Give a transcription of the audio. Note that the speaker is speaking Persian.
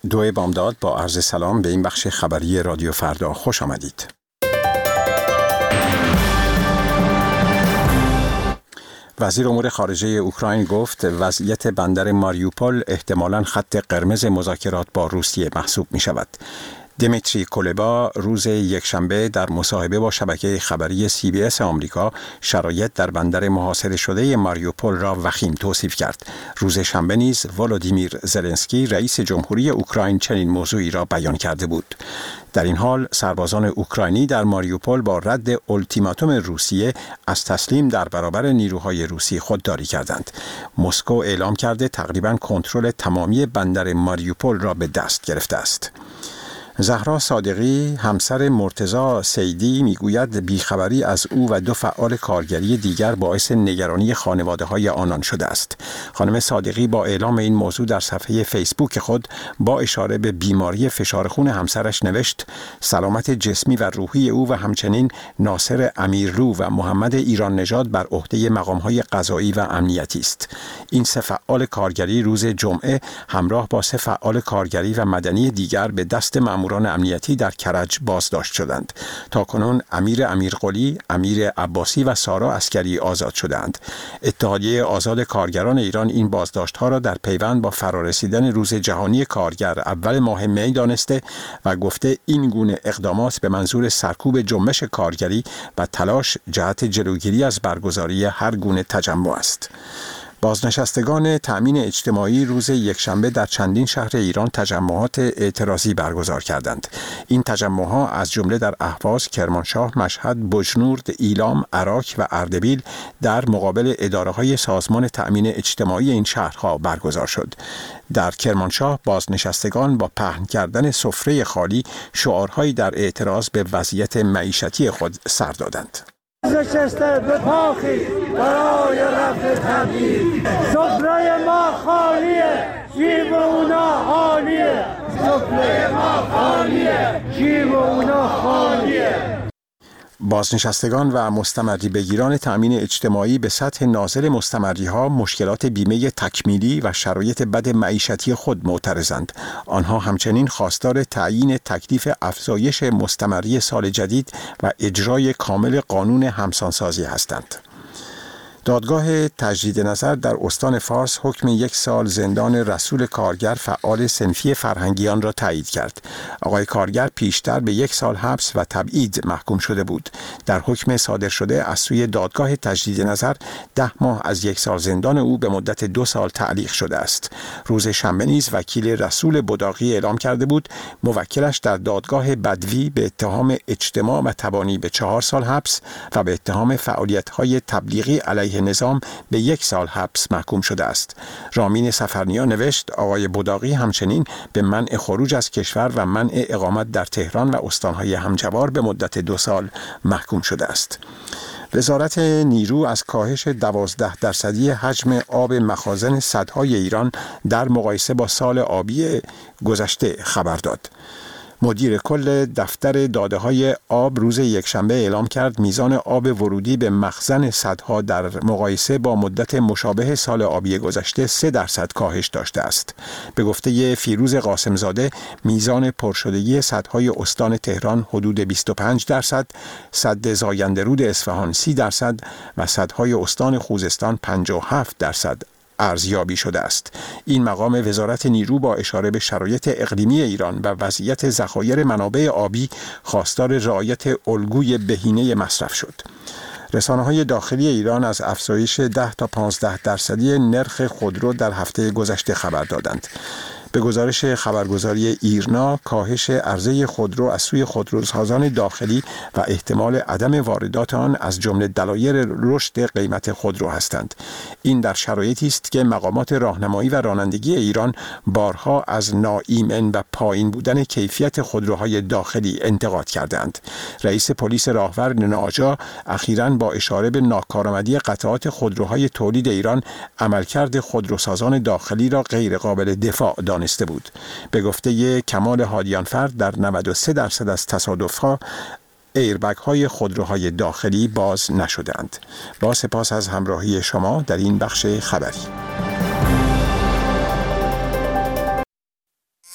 دو بامداد با عرض سلام به این بخش خبری رادیو فردا خوش آمدید. وزیر امور خارجه اوکراین گفت وضعیت بندر ماریوپول احتمالاً خط قرمز مذاکرات با روسیه محسوب می شود. دیمیتری کولبا روز یکشنبه در مصاحبه با شبکه خبری CBS آمریکا شرایط در بندر محاصره شده ماریوپول را وخیم توصیف کرد. روز شنبه نیز ولودیمیر زلنسکی رئیس جمهوری اوکراین چنین موضوعی را بیان کرده بود. در این حال سربازان اوکراینی در ماریوپول با رد اولتیماتوم روسیه از تسلیم در برابر نیروهای روسی خودداری کردند. مسکو اعلام کرده تقریباً کنترل تمامی بندر ماریوپول را به دست گرفته است. زهرا صادقی همسر مرتضی سیدی میگوید بیخبری از او و دو فعال کارگری دیگر باعث نگرانی خانواده‌های آنان شده است. خانم صادقی با اعلام این موضوع در صفحه فیسبوک خود با اشاره به بیماری فشار خون همسرش نوشت سلامت جسمی و روحی او و همچنین ناصر امیرلو و محمد ایران نژاد بر عهده مقام‌های قضایی و امنیتی است. این سه فعال کارگری روز جمعه همراه با سه فعال کارگری و مدنی دیگر به دست ماموران امنیتی در کرج بازداشت شدند. تاکنون امیر امیرقلی، امیر عباسی و سارا عسکری آزاد شدند. اتحادیه آزاد کارگران ایران این بازداشت‌ها را در پیوند با فرارسیدن روز جهانی کارگر اول ماه می دانسته و گفته این گونه اقدامات به منظور سرکوب جنبش کارگری و تلاش جهت جلوگیری از برگزاری هر گونه تجمع است. بازنشستگان تأمین اجتماعی روز یکشنبه در چندین شهر ایران تجمعات اعتراضی برگزار کردند. این تجمعها از جمله در اهواز، کرمانشاه، مشهد، بجنورد، ایلام، عراک و اردبیل در مقابل اداره‌های سازمان تأمین اجتماعی این شهرها برگزار شد. در کرمانشاه بازنشستگان با پهن کردن سفره خالی شعارهایی در اعتراض به وضعیت معیشتی خود سر دادند. نشسته به پاخی برای رفع تبدیل سفره ما خالیه جیب اونا خالیه سفره ما خالیه جیب اونا خالیه. بازنشستگان و مستمری بگیران تأمین اجتماعی به سطح نازل مستمری‌ها مشکلات بیمه تکمیلی و شرایط بد معیشتی خود معترضند. آنها همچنین خواستار تعیین تکلیف افزایش مستمری سال جدید و اجرای کامل قانون همسانسازی هستند. دادگاه تجدید نظر در استان فارس حکم 1 سال زندان رسول کارگر فعال صنفی فرهنگیان را تایید کرد. آقای کارگر پیشتر به 1 سال حبس و تبعید محکوم شده بود. در حکم صادر شده از سوی دادگاه تجدید نظر 10 ماه از 1 سال زندان او به مدت 2 سال تعلیق شده است. روز شنبه نیز وکیل رسول بداغی اعلام کرده بود موکلش در دادگاه بدوی به اتهام اجتماع و تبانی به 4 سال حبس و به اتهام فعالیت‌های تبلیغی علیه نظام به 1 سال حبس محکوم شده است. رامین سفرنیا نوشت آقای بداغی همچنین به منع خروج از کشور و منع اقامت در تهران و استانهای همجوار به مدت 2 سال محکوم شده است. وزارت نیرو از کاهش 12% حجم آب مخازن سدهای ایران در مقایسه با سال آبی گذشته خبر داد. مدیر کل دفتر داده‌های آب روز یکشنبه اعلام کرد میزان آب ورودی به مخزن سدها در مقایسه با مدت مشابه سال آبی گذشته 3% کاهش داشته است. به گفته فیروز قاسمزاده میزان پرشدگی سدهای استان تهران حدود 25%، سد زاینده‌رود اصفهان 30% و سدهای استان خوزستان 57% ارزیابی شده است. این مقام وزارت نیرو با اشاره به شرایط اقلیمی ایران و وضعیت ذخایر منابع آبی خواستار رعایت الگوی بهینه مصرف شد. رسانه‌های داخلی ایران از افزایش 10 تا 15% نرخ خودرو در هفته گذشته خبر دادند. به گزارش خبرگزاری ایرنا کاهش عرضه خودرو از سوی خودروسازان داخلی و احتمال عدم واردات آن از جمله دلایل رشد قیمت خودرو هستند. این در شرایطی است که مقامات راهنمایی و رانندگی ایران بارها از ناایمن و پایین بودن کیفیت خودروهای داخلی انتقاد کردند. رئیس پلیس راهور ناجا اخیراً با اشاره به ناکارآمدی قطعات خودروهای تولید ایران عملکرد خودروسازان داخلی را غیر قابل دفاع دانسته بود. به گفته کمال هادیانفرد در 93% از تصادف‌ها ایربگ های خودروهای داخلی باز نشدند. با سپاس از همراهی شما در این بخش خبری.